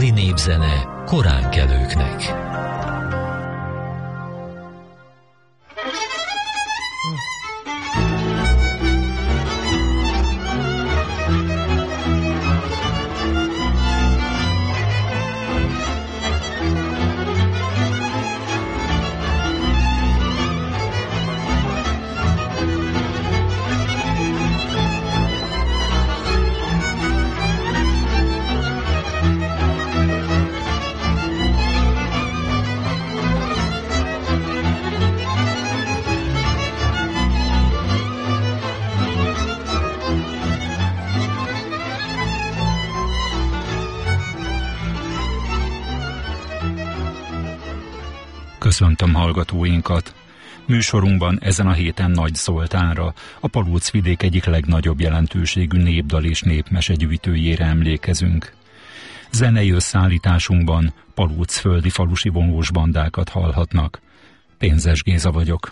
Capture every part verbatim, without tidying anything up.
reggeli népzene koránkelőknek. Köszöntöm hallgatóinkat! Műsorunkban ezen a héten Nagy Zoltánra, a Palócvidék egyik legnagyobb jelentőségű népdal és népmesegyűjtőjére emlékezünk. Zenei összeállításunkban palócföldi falusi vonós bandákat hallhatnak. Pénzes Géza vagyok.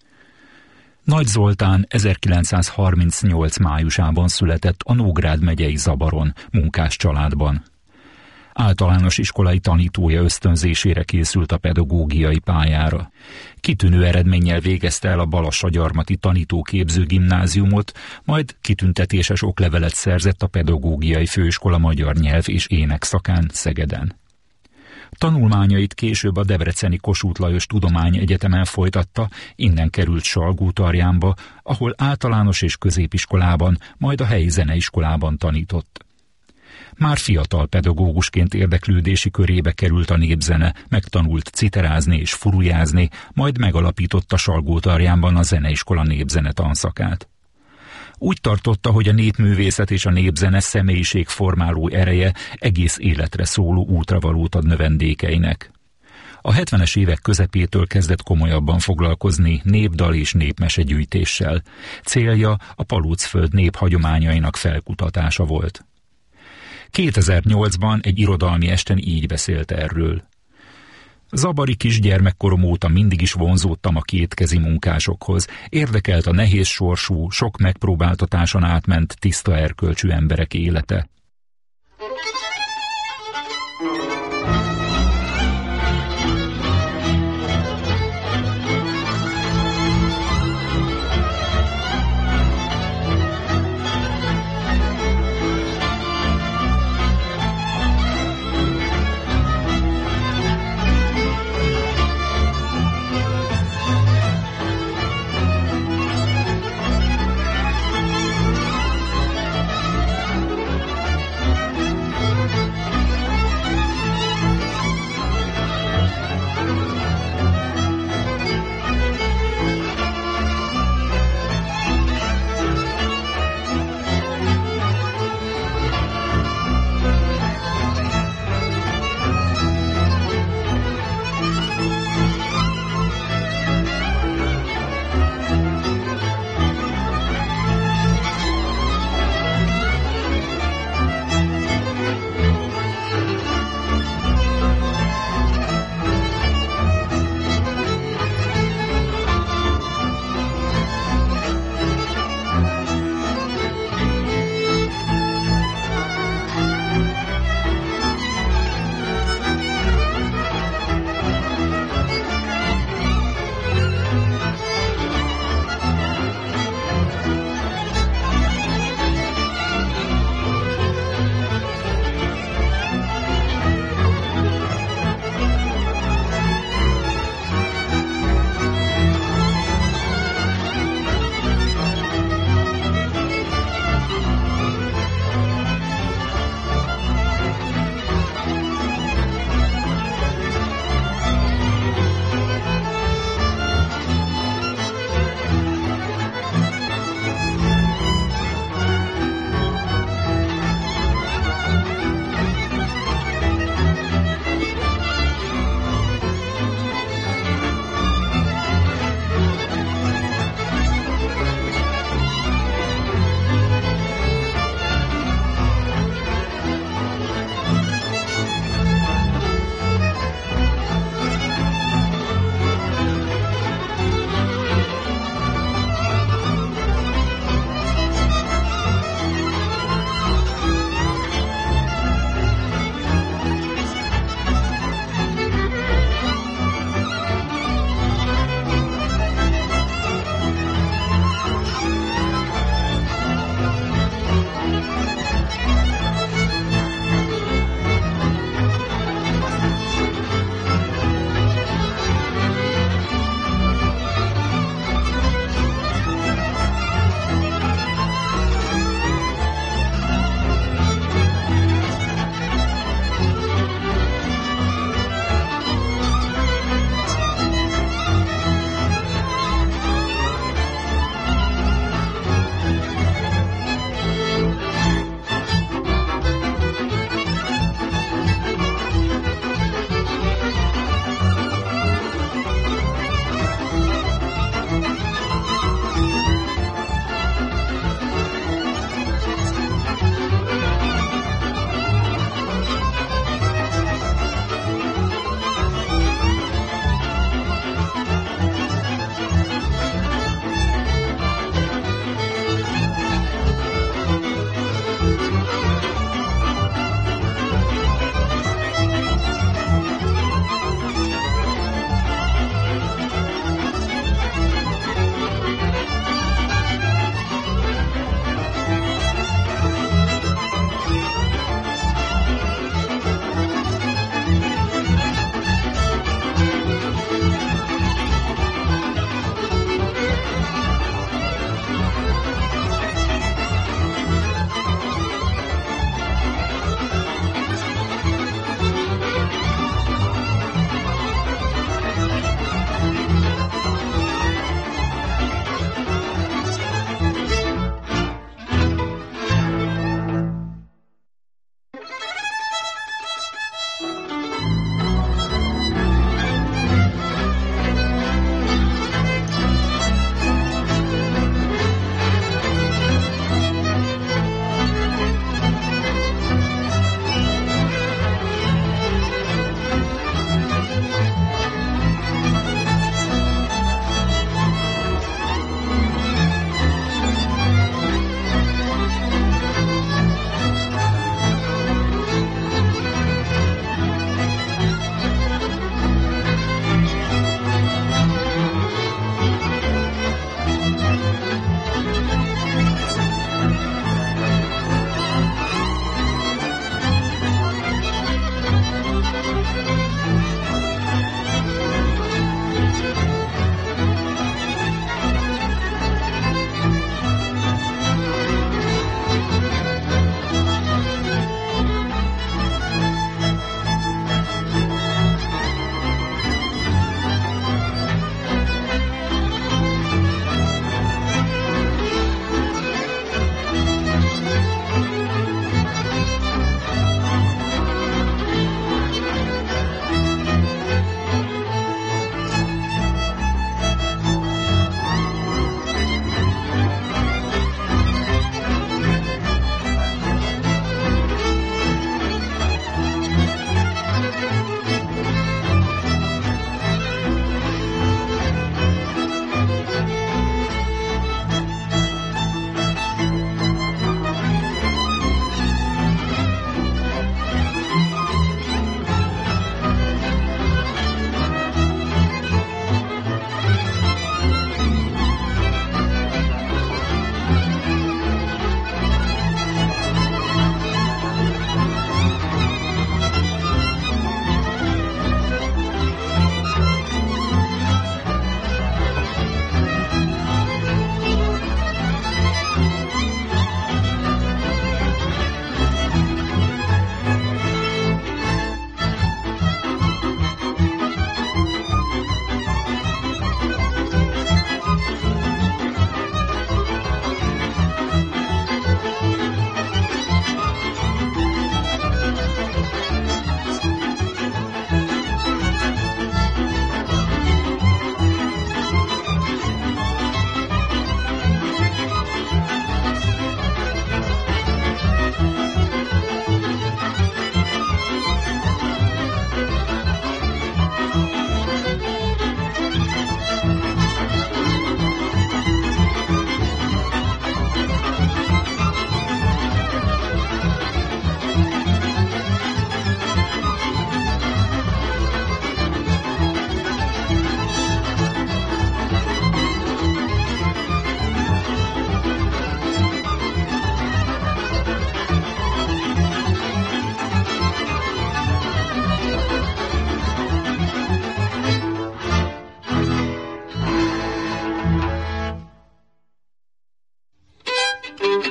Nagy Zoltán ezerkilencszázharmincnyolc májusában született a Nógrád megyei Zabaron, munkás családban. Általános iskolai tanítója ösztönzésére készült a pedagógiai pályára. Kitűnő eredménnyel végezte el a Balassagyarmati Tanítóképző Gimnáziumot, majd kitüntetéses oklevelet szerzett a Pedagógiai Főiskola magyar nyelv és ének szakán Szegeden. Tanulmányait később a debreceni Kossuth Lajos Tudományegyetemen folytatta, innen került Salgótarjánba, ahol általános és középiskolában, majd a helyi zeneiskolában tanított. Már fiatal pedagógusként érdeklődési körébe került a népzene, megtanult citerázni és furujázni, majd megalapította Salgótarjánban a zeneiskola népzene tanszakát. Úgy tartotta, hogy a népművészet és a népzene személyiségformáló ereje egész életre szóló útravalót ad növendékeinek. A hetvenes évek közepétől kezdett komolyabban foglalkozni népdal és népmesegyűjtéssel. Célja a Palócföld néphagyományainak felkutatása volt. kétezer-nyolcban egy irodalmi esten így beszélt erről. Zabari kisgyermekkorom óta mindig is vonzódtam a kétkezi munkásokhoz. Érdekelt a nehéz sorsú, sok megpróbáltatáson átment tiszta erkölcsű emberek élete.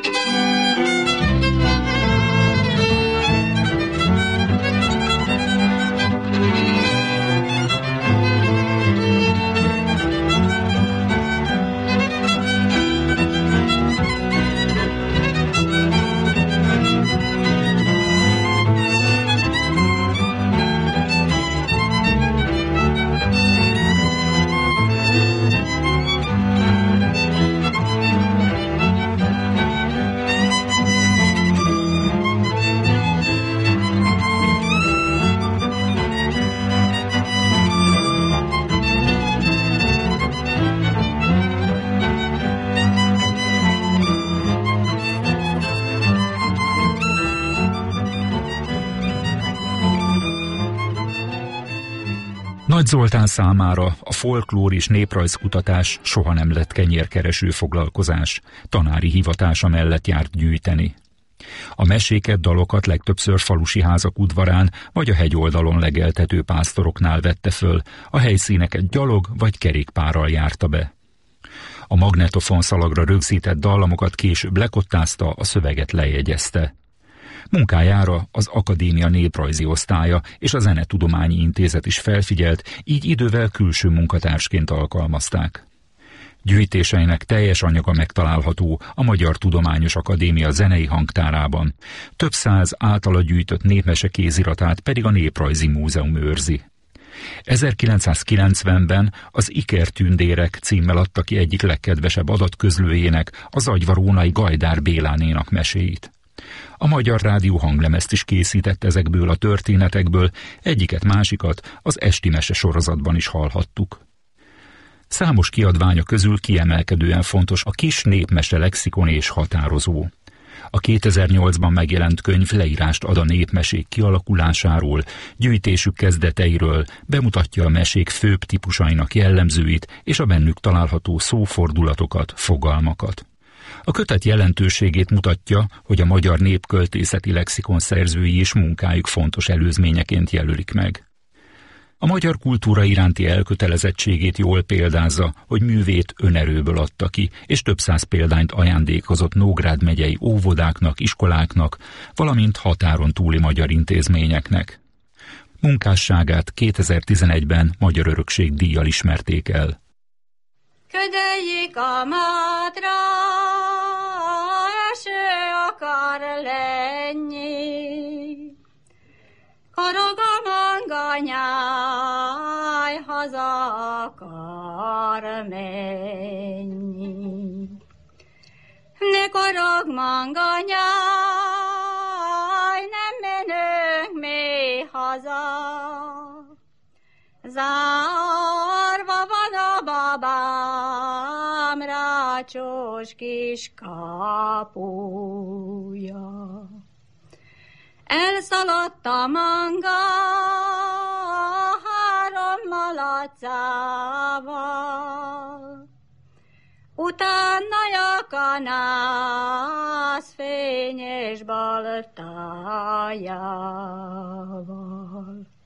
Nagy Zoltán számára a folklór és néprajzkutatás soha nem lett kenyérkereső foglalkozás, tanári hivatása mellett járt gyűjteni. A meséket, dalokat legtöbbször falusi házak udvarán vagy a hegyoldalon legeltető pásztoroknál vette föl, a helyszíneket gyalog vagy kerékpárral járta be. A magnetofon szalagra rögzített dallamokat később lekottázta, a szöveget lejegyezte. Munkájára az Akadémia néprajzi osztálya és a Zenetudományi Intézet is felfigyelt, így idővel külső munkatársként alkalmazták. Gyűjtéseinek teljes anyaga megtalálható a Magyar Tudományos Akadémia zenei hangtárában, több száz általa gyűjtött népmese kéziratát pedig a Néprajzi Múzeum őrzi. ezerkilencszázkilencvenben az Ikertündérek címmel adta ki egyik legkedvesebb adatközlőjének, az agyvarónai Gajdár Bélánénak meséit. A Magyar Rádió hanglemezt is készített ezekből a történetekből, egyiket-másikat az Esti Mese sorozatban is hallhattuk. Számos kiadványa közül kiemelkedően fontos a Kis népmese lexikon és határozó. A kétezer-nyolcban megjelent könyv leírást ad a népmesék kialakulásáról, gyűjtésük kezdeteiről, bemutatja a mesék főbb típusainak jellemzőit és a bennük található szófordulatokat, fogalmakat. A kötet jelentőségét mutatja, hogy a magyar népköltészeti lexikon szerzői és munkájuk fontos előzményeként jelölik meg. A magyar kultúra iránti elkötelezettségét jól példázza, hogy művét önerőből adta ki, és több száz példányt ajándékozott Nógrád megyei óvodáknak, iskoláknak, valamint határon túli magyar intézményeknek. Munkásságát kétezer-tizenegyben Magyar Örökség díjjal ismerték el. Ködöljék a mádra, eső akar lenni, korog a manganyáj, haza akar menni. Ne korog manganyáj, nem menünk mi haza, zárva van a babám rácsos kis kapuja. Elszaladt a manga három malacával, utána jakanász fényes baltájával.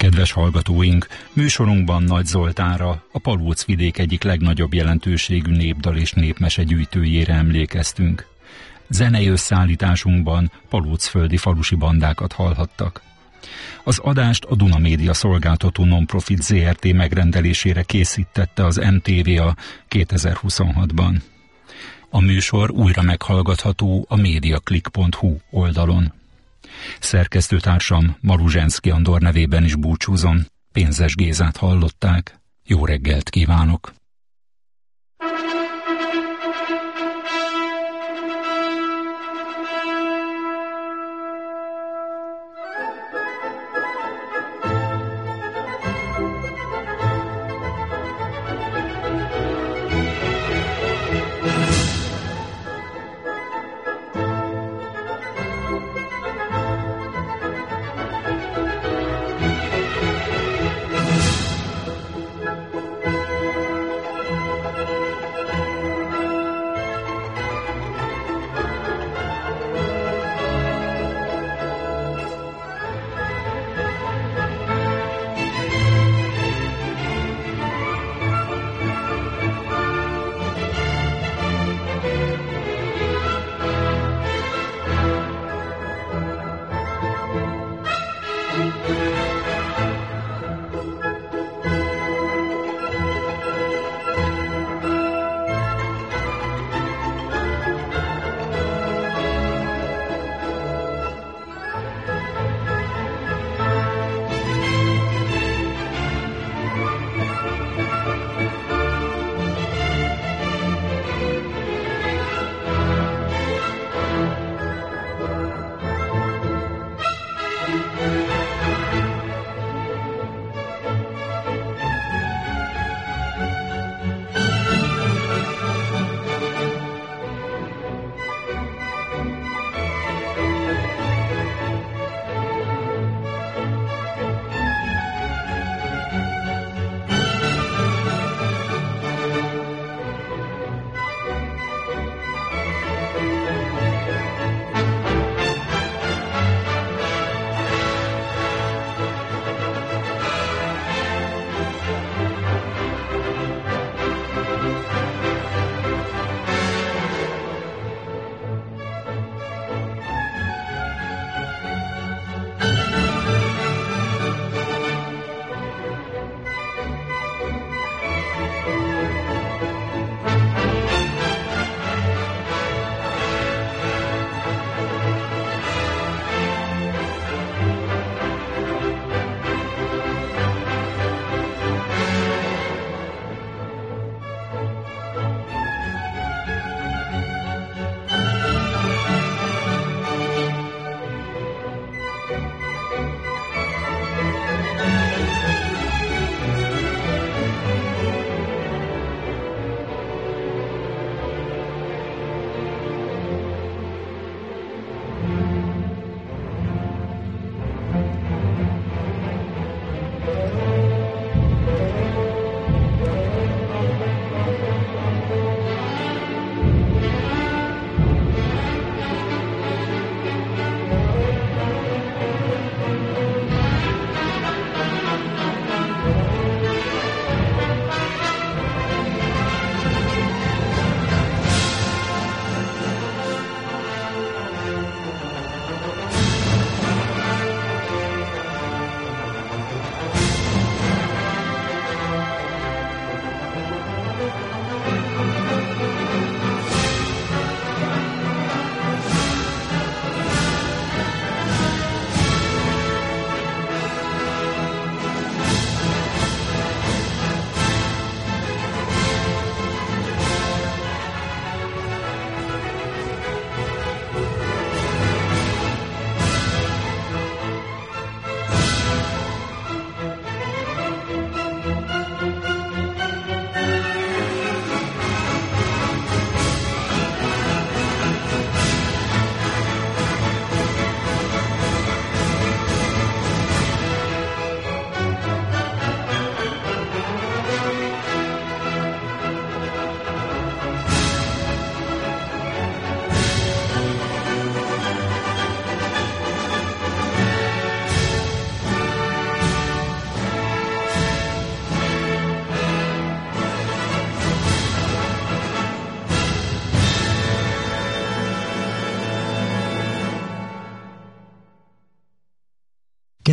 Kedves hallgatóink, műsorunkban Nagy Zoltánra, a Palóc-vidék egyik legnagyobb jelentőségű népdal és népmese gyűjtőjére emlékeztünk. Zenei összeállításunkban palócföldi falusi bandákat hallhattak. Az adást a Duna Média szolgáltató non-profit zé er té megrendelésére készítette az em té vé a kétezer-huszonhatban. A műsor újra meghallgatható a mediaclick pont hu oldalon. Szerkesztőtársam Maruzsenszki Andor nevében is búcsúzom. Pénzes Gézát hallották. Jó reggelt kívánok!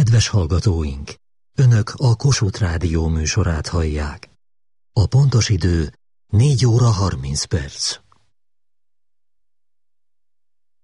Kedves hallgatóink! Önök a Kossuth Rádió műsorát hallják. A pontos idő négy óra harminc perc.